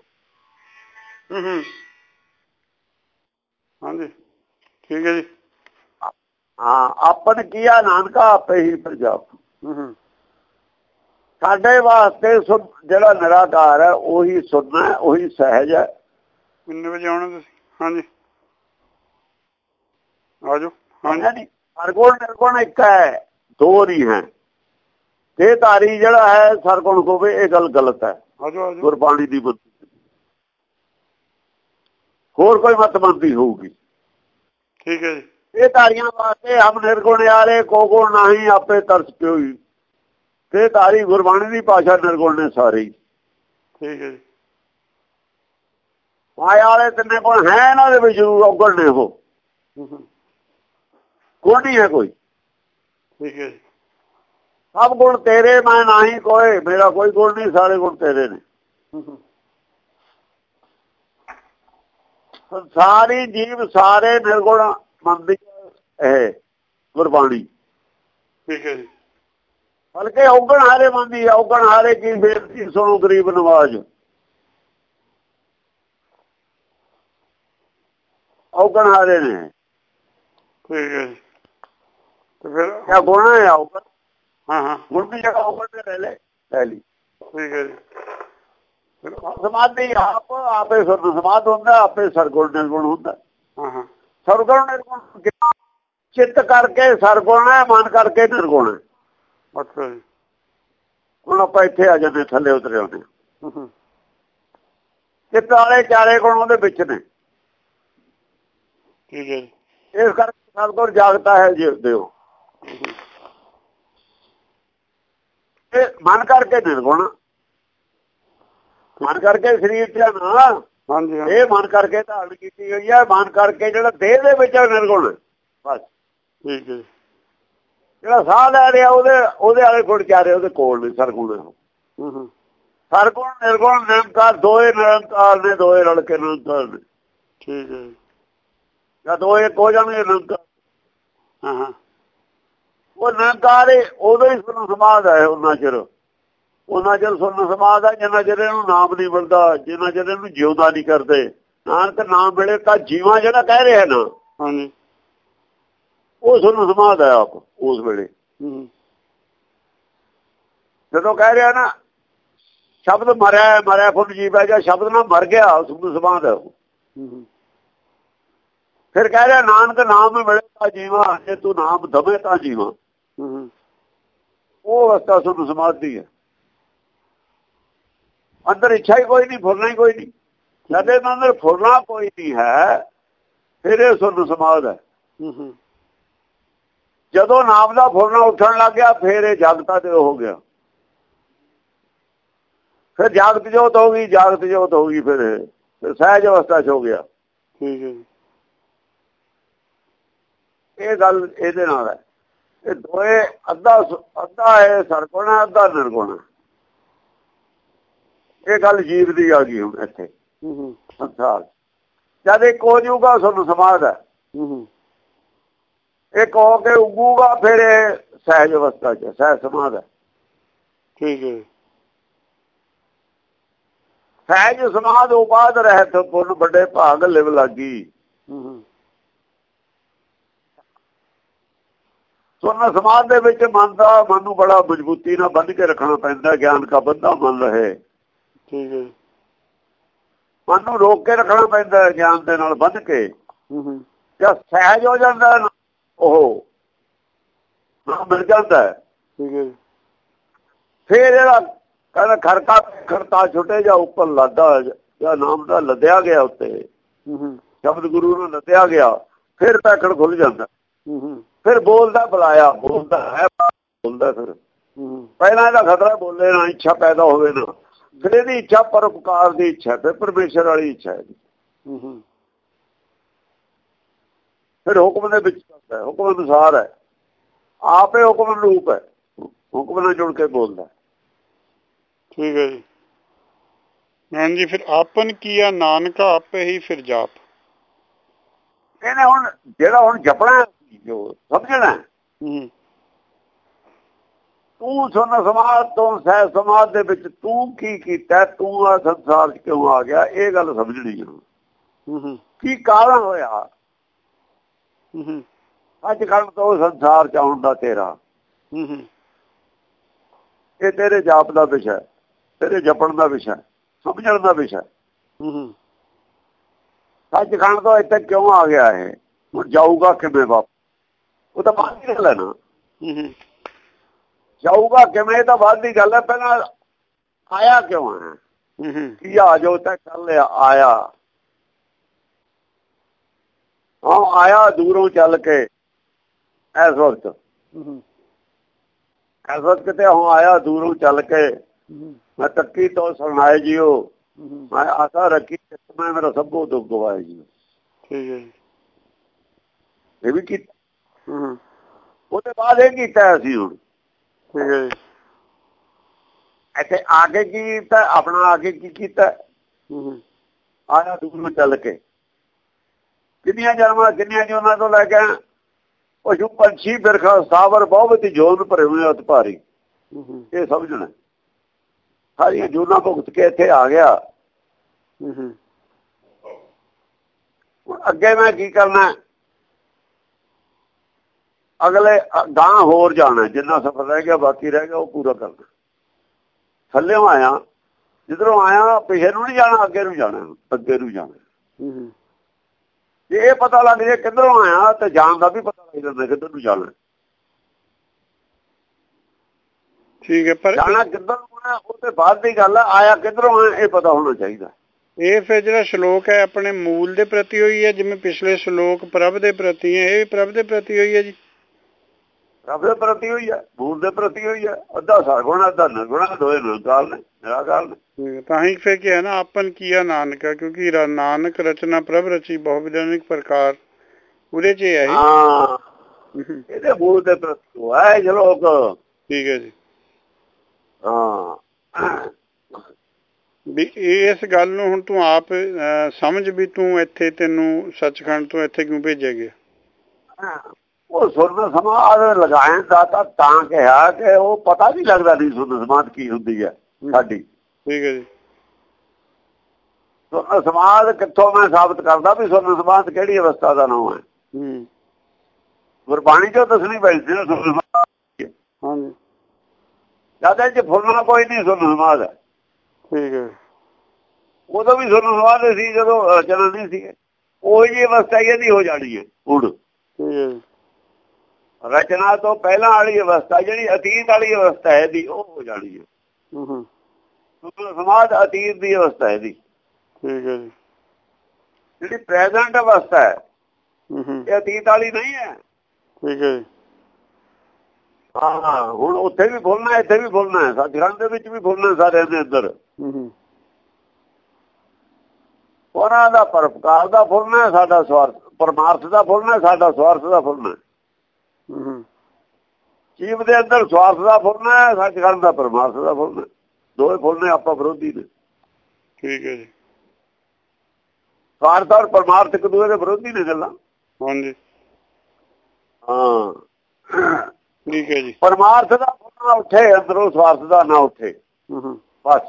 ਹਾਂਜੀ ਠੀਕ ਹੈ ਜੀ। ਹਾਂ, ਆਪਨ ਕੀਆ ਨਾਨਕਾ, ਆਪੇ ਹੀ ਫਿਰ ਜਾਪ। ਸਾਡੇ ਵਾਸਤੇ ਜਿਹੜਾ ਨਿਰਾਕਾਰ ਹੈ, ਉਹੀ ਸੁਣਨਾ, ਉਹੀ ਸਹਿਜ ਹੈ। ਕਿੰਨੇ ਵਜੇ ਆਉਣਾ ਤੁਸੀਂ? ਹਾਂਜੀ ਆ ਜਾਓ। ਹਾਂਜੀ ਸਰਗੁਣ ਨਿਰਗੁਣ ਇੱਕ ਹੈ, ਦੋ ਨਹੀਂ ਹੈ। ਇਹ ਧਾਰੀ ਜਿਹੜਾ ਹੈ ਸਰਗੁਣ ਹੋਵੇ, ਇਹ ਗੱਲ ਗਲਤ ਹੈ। ਗੁਰਬਾਣੀ ਦੀ ਬੁੱਧੀ ਹੋਰ ਕੋਈ ਮਤ ਬੰਦੀ ਹੋਊਗੀ। ਠੀਕ ਹੈ ਜੀ। ਇਹ ਧਾਰੀਆਂ ਵਾਸਤੇ ਹਮ ਨਿਰਗੁਣ ਯਾਰੇ ਕੋ ਗੁਣ ਨਹੀਂ, ਆਪੇ ਤਰਸ ਪਿਓਈ। ਤੇ ਧਾਰੀ ਗੁਰਬਾਣੀ ਦੀ ਭਾਸ਼ਾ ਨਿਰਗੁਣ ਨੇ ਸਾਰੇ। ਠੀਕ ਹੈ ਜੀ। ਮਾਇਆ ਵਾਲੇ ਤਿੰਨੇ ਗੁਣ ਹੈ, ਇਹਨਾਂ ਦੇ ਵਿੱਚ ਜ਼ਰੂਰ ਔਗਣ ਨੇ। ਉਹ ਗੁਣ ਨਹੀਂ ਹੈ ਕੋਈ। ਠੀਕ ਹੈ ਜੀ। ਸਭ ਗੁਣ ਤੇਰੇ, ਮੈਂ ਨਹੀਂ ਕੋਏ, ਮੇਰਾ ਕੋਈ ਗੁਣ ਨਹੀਂ, ਸਾਰੇ ਗੁਣ ਤੇਰੇ ਨੇ। ਸਾਰੀ ਜੀਵ ਸਾਰੇ ਨਿਰਗੁਣ ਮੰਨਦੀ ਇਹ ਗੁਰਬਾਣੀ। ਠੀਕ ਹੈ ਜੀ। ਬਲਕਿ ਔਗਣ ਹਾਰੇ ਮੰਨਦੀ ਹੈ। ਔਗਣ ਹਾਰੇ ਕੀ ਬੇਨਤੀ ਸੁਣੋ ਗਰੀਬ ਨਵਾਜ। ਔਗਣ ਹਾਰੇ ਨੇ। ਠੀਕ ਹੈ ਜੀ। ਤੇ ਫਿਰ ਕਿਆ ਗੁਣ ਹੈ ਔਗਣ? ਹਾਂ ਹਾਂ ਗੁਣ ਦੀ ਜਗ੍ਹਾ ਔਗਣ ਤੇ ਲੈ ਲੈ ਲੈ ਲਈ। ਠੀਕ ਹੈ ਜੀ। ਸਮਾਧੀ ਆਪ ਆਪੇ ਸੁਰਨ ਸਮਾਧ ਹੁੰਦਾ, ਆਪੇ ਸਰਗੁਣ ਨਿਰਗੁਣ ਹੁੰਦਾ। ਹਾਂ ਹਾਂ ਸਰਗੁਣ ਨਿਰਗੁਣ ਚਿੱਤ ਕਰਕੇ ਸਰਗੁਣ ਹੈ, ਮਨ ਕਰਕੇ ਨਿਰਗੁਣ ਹੈ। ਅੱਛਾ ਜੀ। ਹੁਣ ਆਪਾਂ ਇੱਥੇ ਆ ਜਾਂਦੇ, ਥੱਲੇ ਉਤਰੇ ਆਉਂਦੇ। ਚਿੱਤ ਵਾਲੇ ਚਾਰੇ ਗੁਣ ਉਹਦੇ ਵਿੱਚ ਨੇ। ਠੀਕ ਹੈ ਜੀ। ਇਸ ਕਰਕੇ ਸਰਗੁਣ ਜਾਗਤਾ ਹੈ ਜੀ ਦਿਓ। ਇਹ ਮਨ ਕਰਕੇ ਨਿਰਗੁਣ, ਮਨ ਕਰਕੇ ਸਰੀਰ ਚ ਨਾ। ਹਾਂਜੀ ਇਹ ਮਨ ਕਰਕੇ ਧਾਰਨ ਕੀਤੀ ਹੋਈ ਹੈ। ਮਨ ਕਰਕੇ ਜਿਹੜਾ ਦੇਹ ਦੇ ਵਿੱਚ ਨਿਰਗੁਣ ਬਸ। ਠੀਕ ਹੈ ਜੀ। ਜਿਹੜਾ ਸਾਹ ਲੈ ਰਿਹਾ, ਉਹਦੇ ਉਹਦੇ ਵਾਲੇ ਗੁਣ ਚਾਰੇ ਉਹਦੇ ਕੋਲ ਨੇ ਸਰਗੁਣ। ਸਰਗੁਣ ਨਿਰਗੁਣ ਨਿਰੰਕਾਰ ਦੋਏ ਨਿਰੰਕਾਰ ਨੇ, ਦੋਏ ਰਲ ਕੇ ਨਿਰੰਕਾਰ ਨੇ। ਠੀਕ ਹੈ ਜੀ। ਜਾਂ ਦੋਏ ਇੱਕ ਹੋ ਜਾਣਗੇ ਨਿਰੰਕਾਰ। ਹਾਂ ਹਾਂ ਉਹ ਨਿਰੰਕਾਰ ਉਦੋਂ ਹੀ ਸੁਣ ਸਮਾਧ ਹੈ। ਉਹਨਾਂ ਚਿਰ ਉਹਨਾਂ ਚਿਰ ਸੁਣ ਸਮਾਧ ਹੈ ਜਿੰਨਾ ਚਿਰ ਇਹਨੂੰ ਨਾਮ ਨਹੀਂ ਮਿਲਦਾ, ਜਿੰਨਾ ਚਿਰ ਇਹਨੂੰ ਜਿਉਂਦਾ ਨਹੀਂ ਕਰਦੇ। ਨਾਨਕ ਨਾਮ ਮਿਲੇ ਤਾਂ ਜੀਵਾਂ ਜਿਹੜਾ ਕਹਿ ਰਿਹਾ ਨਾ, ਹਾਂਜੀ, ਉਹ ਸੁਣ ਸਮਾਧ ਹੈ ਆਪ ਉਸ ਵੇਲੇ। ਜਦੋਂ ਕਹਿ ਰਿਹਾ ਨਾ ਸ਼ਬਦ ਮਰਿਆ ਮਰਿਆ ਫੁੱਟ ਜੀਵ ਹੈ, ਜਾਂ ਸ਼ਬਦ ਨਾਲ ਮਰ ਗਿਆ ਸੁਣ ਸਮਾਧ ਹੈ ਉਹ। ਫਿਰ ਕਹਿ ਰਿਹਾ ਨਾਨਕ ਨਾਮ ਮਿਲੇ ਤਾਂ ਜੀਵਾਂ, ਜੇ ਤੂੰ ਨਾਮ ਦਵੇ ਤਾਂ ਜੀਵਾਂ। ਉਹ ਅਵਸਥਾ ਸੁਣ ਸਮਾਧੀ ਹੈ। ਅੰਦਰ ਇੱਛਾ ਹੀ ਕੋਈ ਨਹੀਂ, ਫੁਰਨਾ ਹੀ ਕੋਈ ਨਹੀਂ। ਸਾਡੇ ਅੰਦਰ ਫੁਰਨਾ ਕੋਈ ਨਹੀਂ ਹੈ, ਫਿਰ ਇਹ ਸੁਣ ਸਮਾਧ ਹੈ। ਜਦੋਂ ਨਾਮ ਦਾ ਫੁਰਨਾ ਉੱਠਣ ਲੱਗ ਗਿਆ, ਫਿਰ ਇਹ ਜਾਗਤਾ ਤੇ ਹੋ ਗਿਆ। ਫਿਰ ਜਾਗਤ ਜੋਤ ਹੋ ਗਈ, ਜਾਗਤ ਜੋਤ ਹੋ ਗਈ, ਫਿਰ ਫਿਰ ਸਹਿਜ ਅਵਸਥਾ ਚ ਹੋ ਗਿਆ। ਠੀਕ ਹੈ ਜੀ। ਇਹ ਗੱਲ ਇਹਦੇ ਨਾਲ ਹੈ। ਇਹ ਦੋਏ ਅੱਧਾ ਅੱਧਾ ਹੈ ਸਰਗੁਣ, ਅੱਧਾ ਨਿਰਗੁਣ। ਇਹ ਗੱਲ ਜੀਵ ਦੀ ਆ ਗਈ ਹੁਣ ਇੱਥੇ ਸੰਸਾਰ। ਜਦ ਇੱਕ ਹੋ ਜਾਊਗਾ ਸੁਣ ਸਮਾਧ ਹੈ, ਇੱਕ ਹੋ ਕੇ ਉੱਗੂਗਾ, ਫਿਰ ਇਹ ਸਹਿਜ ਅਵਸਥਾ ਚ ਸਹਿਜ ਸਮਾਧ ਹੈ। ਠੀਕ ਹੈ। ਸਹਿਜ ਸਮਾਧ ਉਪਾਦ ਰਹਿਤ ਪੁੰਨ ਵੱਡੇ ਭਾਗ ਲਿਵ ਲਾਗੀ। ਸੁਣ ਸਮਾਧ ਦੇ ਵਿੱਚ ਮਨ ਦਾ ਮਨ ਨੂੰ ਬੜਾ ਮਜ਼ਬੂਤੀ ਨਾਲ ਬੰਨ੍ਹ ਕੇ ਰੱਖਣਾ ਪੈਂਦਾ। ਗਿਆਨ ਕਾ ਬੰਦਾ ਮਨ ਰਹੇ। ਠੀਕ ਹੈ। ਮਨ ਨੂੰ ਰੋਕ ਕੇ ਰੱਖਣਾ ਪੈਂਦਾ ਗਿਆਨ ਦੇ ਨਾਲ ਬੰਨ੍ਹ ਕੇ। ਜਦ ਸਹਿਜ ਹੋ ਜਾਂਦਾ ਉਹ ਮਿਲ ਜਾਂਦਾ। ਠੀਕ ਹੈ। ਫਿਰ ਜਿਹੜਾ ਕਹਿੰਦਾ ਖਰਕਾ ਖਰਤਾ ਛੁੱਟੇ ਜਾਂ ਉੱਪਰ ਲਾਦਾ ਜਾਂ ਨਾਮ ਦਾ ਲੱਦਿਆ ਗਿਆ ਉੱਤੇ ਸ਼ਬਦ ਗੁਰੂ ਨੂੰ ਲੱਦਿਆ ਗਿਆ, ਫਿਰ ਪੈਕੜ ਖੁੱਲ ਜਾਂਦਾ। ਫਿਰ ਬੋਲਦਾ ਬੁਲਾਇਆ, ਬੋਲਦਾ ਹੈ ਬੋਲਦਾ। ਫਿਰ ਪਹਿਲਾਂ ਇਹਦਾ ਖਤਰਾ ਬੋਲੇ ਨਾ, ਇੱਛਾ ਪੈਦਾ ਹੋਵੇ ਨਾ। ਫਿਰ ਇਹਦੀ ਇੱਛਾ ਪਰਉਪਕਾਰ ਦੀ ਇੱਛਾ, ਫਿਰ ਪਰਮੇਸ਼ਰ ਵਾਲੀ ਇੱਛਾ ਹੈ। ਫਿਰ ਹੁਕਮ ਦੇ ਵਿੱਚ ਕਰਦਾ, ਹੁਕਮ ਅਨੁਸਾਰ ਹੈ। ਆਪੇ ਹੁਕਮ ਰੂਪ ਹੈ, ਹੁਕਮ ਨਾਲ ਜੁੜ ਕੇ ਬੋਲਦਾ। ਠੀਕ ਹੈ ਜੀ। ਹਾਂਜੀ, ਫਿਰ ਆਪਨ ਕੀਆ ਨਾਨਕਾ ਆਪੇ ਹੀ ਫਿਰ ਜਾਪ। ਇਹਨੇ ਹੁਣ ਜਿਹੜਾ ਹੁਣ ਜਪਣਾ ਜੋ ਸਮਝਣਾ, ਤੂੰ ਸੁਣ ਸਮਾਧ ਤੋਂ ਸਹਿ ਸਮਾਧ ਦੇ ਵਿੱਚ ਤੂੰ ਕੀ ਕੀਤਾ, ਤੂੰ ਆ ਸੰਸਾਰ ਚ ਕਿਉਂ ਆ ਗਿਆ, ਇਹ ਗੱਲ ਸਮਝਣੀ ਹੈ। ਕੀ ਕਾਰਨ ਹੋਇਆ ਅੱਜ ਕੱਲ੍ਹ ਤੋਂ ਸੰਸਾਰ ਚ ਆਉਣ ਦਾ ਤੇਰਾ। ਇਹ ਤੇਰੇ ਜਾਪ ਦਾ ਵਿਸ਼ਾ, ਤੇਰੇ ਜਪਣ ਦਾ ਵਿਸ਼ਾ, ਸਮਝਣ ਦਾ ਵਿਸ਼ਾ। ਸੱਚਖੰਡ ਤੋਂ ਇੱਥੇ ਕਿਉਂ ਆ ਗਿਆ ਇਹ, ਹੁਣ ਜਾਊਗਾ ਕਿਵੇਂ ਵਾਪਸ, ਉਹ ਤਾਂ ਬਾਅਦ ਦੀ ਗੱਲ ਹੈ ਨਾ। ਜਾਊਗਾ ਕਿਵੇਂ ਇਹ ਤਾਂ ਬਾਅਦ ਦੀ ਗੱਲ ਹੈ। ਪਹਿਲਾਂ ਆਇਆ ਕਿਉਂ ਹੈ, ਕੀ ਆ ਜੋ ਤੈਅ ਕਰ ਲਿਆ ਆਇਆ। ਹਾਂ ਆਇਆ ਦੂਰੋਂ ਚੱਲ ਕੇ ਇਸ ਵਕਤ, ਇਸ ਵਕਤ ਤੇ ਹੁਣ ਆਇਆ ਦੂਰੋਂ ਚੱਲ ਕੇ। ਮੈਂ ਤੱਕੀ ਤੋਂ ਸੁਣਾਏ ਜੀਓ, ਮੈਂ ਆਸਾ ਰੱਖੀ ਮੈਂ ਮੇਰਾ ਸਭੋ ਦੁੱਖ ਗਵਾਏ ਜੀ। ਠੀਕ ਹੈ ਜੀ। ਇਹ ਵੀ ਕੀਤਾ, ਉਹਦੇ ਬਾਅਦ ਇਹ ਕੀਤਾ ਅਸੀਂ ਹੁਣ। ਠੀਕ ਹੈ ਜੀ। ਇੱਥੇ ਆ ਕੇ ਕੀ ਕੀਤਾ, ਆਪਣਾ ਆ ਕੇ ਕੀ ਕੀਤਾ, ਆਇਆ ਦੂਰੋਂ ਚੱਲ ਕੇ। ਕਿੰਨੀਆਂ ਜਨਮਾਂ ਕਿੰਨੀਆਂ ਜੂਨਾਂ ਤੋਂ ਲੈ ਕੇ ਪਸ਼ੂ ਪੰਛੀ ਬਿਰਖਾ ਸਾਵਰ ਬਹੁਤ ਜੋਨ ਭਰੇ ਹੋਏ ਅਤ ਭਾਰੀ। ਇਹ ਸਮਝਣਾ ਸਾਰੀਆਂ ਜੂਨਾਂ ਭੁਗਤ ਕੇ ਇੱਥੇ ਆ ਗਿਆ। ਹੁਣ ਅੱਗੇ ਮੈਂ ਕੀ ਕਰਨਾ, ਅਗਲੇ ਗਾਂ ਹੋਰ ਜਾਣਾ। ਜਿੰਨਾ ਸਫ਼ਰ ਰਹਿ ਗਿਆ ਬਾਕੀ ਰਹਿ ਗਿਆ ਉਹ ਪੂਰਾ ਕਰਨਾ। ਥੱਲਿਓਂ ਆਇਆ, ਜਿੱਧਰੋਂ ਆਇਆ ਪਿਛੇ ਨੂੰ ਨਹੀਂ ਜਾਣਾ, ਅੱਗੇ ਨੂੰ ਜਾਣਾ, ਅੱਗੇ ਨੂੰ ਜਾਣਾ। ਜੇ ਇਹ ਪਤਾ ਲੱਗ ਜੇ ਕਿੱਧਰੋਂ ਆਇਆ ਤੇ ਜਾਣ ਦਾ ਵੀ ਪਤਾ ਲੱਗ ਜਾਂਦਾ ਕਿੱਧਰ ਨੂੰ ਜਾਣਾ। ਠੀਕ ਹੈ, ਪਰ ਜਾਣਾ ਕਿੱਧਰ ਨੂੰ ਹੈ ਉਹ ਤੇ ਬਾਅਦ ਦੀ ਗੱਲ ਹੈ। ਆਇਆ ਕਿੱਧਰੋਂ ਆਇਆ ਇਹ ਪਤਾ ਹੋਣਾ ਚਾਹੀਦਾ। ਇਹ ਫਿਰ ਜਿਹੜਾ ਸ਼ਲੋਕ ਹੈ ਆਪਣੇ ਮੂਲ ਦੇ ਪ੍ਰਤੀ ਹੋਈ ਹੈ, ਜਿਵੇਂ ਪਿਛਲੇ ਸ਼ਲੋਕ ਪ੍ਰਭ ਦੇ ਪ੍ਰਤੀ ਹੈ, ਇਹ ਵੀ ਪ੍ਰਭ ਦੇ ਪ੍ਰਤੀ ਹੋਈ ਹੈ ਜੀ। ਰੱਬ ਦੇ ਪ੍ਰਤੀ ਹੋਈ ਹੈ, ਮੂਲ ਦੇ ਪ੍ਰਤੀ ਹੋਈ ਹੈ। ਅੱਧਾ ਸਰਗੁਣ ਅੱਧਾ ਨਿਰਗੁਣ, ਦੋਏ ਨਿਰਕਾਲ ਨੇ ਨਿਰਾਕਾਰ ਨੇ। ਤਾਂ ਹੀ ਫਿਰ ਕਿਹਾ ਨਾ ਆਪਨ ਕੀਆ ਨਾਨਕਾ, ਕਿਉਂਕਿ ਨਾਨਕ ਰਚਨਾ ਪ੍ਰਭ ਰਚੀ ਬਹੁ ਵਿਧਾਨਿਕ ਪ੍ਰਕਾਰ, ਉਹਦੇ ਚ ਹੈ ਹਾਂ ਇਹਦੇ ਮੂਲ ਦੇ ਪ੍ਰਤੀ ਹੋਇਆ ਸ਼ਲੋਕ। ਠੀਕ ਹੈ ਜੀ। ਹਾਂ ਵੀ ਇਸ ਗੱਲ ਨੂੰ ਹੁਣ ਤੂੰ ਆਪ ਸਮਝ ਵੀ ਤੂੰ ਇੱਥੇ ਤੈਨੂੰ ਸੱਚਖੰਡ ਤੋਂ ਇੱਥੇ ਕਿਉਂ ਭੇਜਿਆ ਗਿਆ। ਉਹ ਸੁਰਨ ਸਮਾਧ ਲਗਾਏ ਦਾ ਤਾਂ ਤਾਂ ਕਿਹਾ ਕਿ ਉਹ ਪਤਾ ਨਹੀਂ ਲੱਗਦਾ ਨਹੀਂ ਸੁਰਨ ਸਮਾਧ ਕੀ ਹੁੰਦੀ ਹੈ ਸਾਡੀ। ਠੀਕ ਹੈ ਜੀ। ਸੁਰਨ ਸਮਾਧ ਕਿੱਥੋਂ ਮੈਂ ਸਾਬਤ ਕਰਦਾ ਵੀ ਸੁਰਨ ਸਮਾਧ ਕਿਹੜੀ ਅਵਸਥਾ ਦਾ ਨਾਮ ਹੈ? ਹੂੰ ਗੁਰਬਾਣੀ ਚੋਂ ਦੱਸਣੀ ਪੈਂਦੀ ਨਾ ਸੁਰਨ ਸਮਾਧ। ਹਾਂਜੀ ਜਦ ਚ ਫੁੱਲਣਾ ਕੋਈ ਨਹੀਂ ਸੁਰਨ ਸਮਾਧ ਹੈ। ਠੀਕ ਹੈ। ਉਦੋਂ ਵੀ ਸੁਰਨ ਸਮਾਧ ਸੀ ਜਦੋਂ ਰਚਨਾ ਨਹੀਂ ਸੀ। ਉਹੀ ਜਿਹੀ ਅਵਸਥਾ ਇਹਦੀ ਹੋ ਜਾਣੀ ਹੈ ਹੁਣ। ਠੀਕ ਹੈ ਜੀ। ਰਚਨਾ ਤੋਂ ਪਹਿਲਾਂ ਵਾਲੀ ਅਵਸਥਾ ਜਿਹੜੀ ਅਤੀਤ ਵਾਲੀ ਅਵਸਥਾ ਹੈ ਦੀ ਉਹ ਹੋ ਜਾਣੀ ਹੈ। ਹੂੰ ਸਮਾਧ ਅਤੀਤ ਦੀ ਅਵਸਥਾ ਹੈ ਦੀ। ਠੀਕ ਹੈ ਜੀ। ਜਿਹੜੀ ਪ੍ਰੈਜ਼ੈਂਟ ਅਵਸਥਾ ਹੈ ਹੂੰ ਇਹ ਅਤੀਤ ਵਾਲੀ ਨਹੀਂ ਹੈ। ਠੀਕ ਹੈ ਜੀ। ਹਾਂ ਹੁਣ ਉੱਥੇ ਵੀ ਬੋਲਣਾ ਇੱਥੇ ਵੀ ਬੋਲਣਾ ਸੱਚਖੰਡ ਦੇ ਵਿੱਚ ਵੀ ਬੋਲਣਾ ਸਾਰਿਆਂ ਦੇ ਅੰਦਰ। ਹੂੰ ਉਹਨਾਂ ਦਾ ਪਰਪਕਾਰ ਦਾ ਫੁੱਲਣਾ ਸਾਡਾ ਸਵਾਰਥ ਪਰਮਾਰਥ ਦਾ ਫੁੱਲਣਾ ਸਾਡਾ ਸਵਾਰਥ ਦਾ ਫੁੱਲਣਾ। ਹੂੰ ਜੀਵ ਦੇ ਅੰਦਰ ਸਵਾਰਥ ਦਾ ਫੁੱਲਣਾ ਸੱਚਖੰਡ ਦਾ ਪਰਮਾਰਥ ਦਾ ਫੁੱਲਣਾ। ਦੋਵੇਂ ਫੁੱਲਣੇ ਆਪਾਂ ਵਿਰੋਧੀ ਨੇ। ਠੀਕ ਹੈ ਜੀ। ਸਵਾਰਥ ਔਰ ਪਰਮਾਰਥ ਇੱਕ ਦੂਜੇ ਦੇ ਵਿਰੋਧੀ ਨੇ ਗੱਲਾਂ। ਹਾਂਜੀ ਹਾਂ ਠੀਕ ਹੈ ਜੀ। ਪਰਮਾਰਥ ਦਾ ਫੁੱਲਣਾ ਉੱਠੇ ਅੰਦਰੋਂ ਸਵਾਰਥ ਦਾ ਨਾ ਉੱਠੇ। ਹੂੰ ਬਸ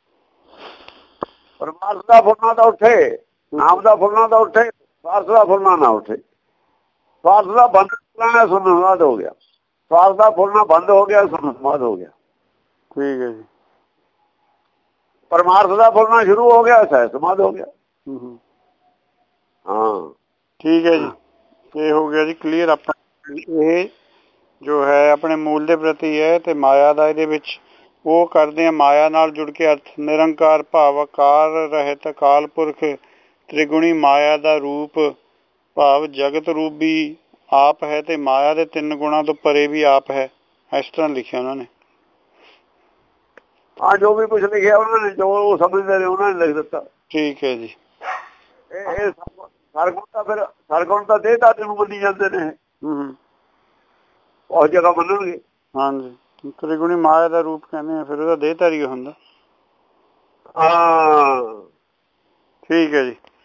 ਪਰਮਾਰਥ ਦਾ ਫੁੱਲਣਾ ਤਾਂ ਉੱਠੇ ਨਾਮ ਦਾ ਫੁੱਲਣਾ ਤਾਂ ਉੱਠੇ ਸਵਾਰਥ ਦਾ ਫੁੱਲਣਾ ਨਾ ਉੱਠੇ। ਸਵਾਰਥ ਦਾ ਬੰਦ ਕਰਨਾ ਸੁਰਨ ਸਮਾਧ ਹੋ ਗਿਆ। ਸਵਾਰਥ ਦਾ ਫੁੱਲਣਾ ਬੰਦ ਹੋ ਗਿਆ ਸੁਰਨ ਸਮਾਧ ਹੋ ਗਿਆ। ਠੀਕ ਹੈ ਜੀ। ਪਰਮਾਰਥ ਦਾ ਫੁੱਲਣਾ ਸ਼ੁਰੂ ਹੋ ਗਿਆ ਸਹਿ ਸਮਾਧ ਹੋ ਗਿਆ। ਹੂੰ ਹਾਂ ਠੀਕ ਹੈ ਜੀ। ਇਹ ਹੋ ਗਿਆ ਜੀ ਕਲੀਅਰ। ਆਪਾਂ ਇਹ ਜੋ ਹੈ ਆਪਣੇ ਮੂਲ ਦੇ ਪ੍ਰਤੀ ਹੈ ਤੇ ਮਾਇਆ ਦਾ ਇਹਦੇ ਵਿੱਚ ਉਹ ਕਰਦੇ ਆ। ਮਾਇਆ ਨਾਲ ਜੁੜ ਕੇ ਅਰਥ ਨਿਰੰਕਾਰ ਭਾਵ ਆਕਾਰ ਰਹਿਤ ਅਕਾਲ ਪੁਰਖ ਤ੍ਰਿਗੁਣੀ ਮਾਇਆ ਦਾ ਰੂਪ ਭਾਵ ਜਗਤ ਰੂਪ ਵੀ ਆਪ ਹੈ ਤੇ ਮਾਇਆ ਦੇ ਤਿੰਨ ਗੁਣਾਂ ਤੋਂ ਪਰੇ ਵੀ ਆਪ ਹੈ। ਇਸ ਤਰ੍ਹਾਂ ਲਿਖਿਆ ਉਹਨਾਂ ਨੇ। ਹਾਂ ਜੋ ਵੀ ਕੁਛ ਲਿਖਿਆ ਉਹਨਾਂ ਨੇ ਜੋ ਉਹ ਸਮਝਦੇ ਨੇ ਉਹਨਾਂ ਨੇ ਲਿਖ ਦਿੱਤਾ। ਠੀਕ ਹੈ ਜੀ। ਇਹ ਸਰਗੁਣ ਤਾਂ ਫਿਰ ਸਰਗੁਣ ਤਾਂ ਦੇਹਧਾਰੀ ਨੂੰ ਮੰਨੀ ਜਾਂਦੇ ਨੇ। ਹੂੰ ਉਹ ਜਗ੍ਹਾ ਮੰਨਣਗੇ। ਹਾਂਜੀ ਤ੍ਰਿਗੁਣੀ ਮਾਇਆ ਦਾ ਰੂਪ ਕਹਿੰਦੇ ਆ ਫਿਰ ਉਹਦਾ ਦੇਹਧਾਰੀ ਹੁੰਦਾ। ਹਾਂ ਠੀਕ ਹੈ ਜੀ।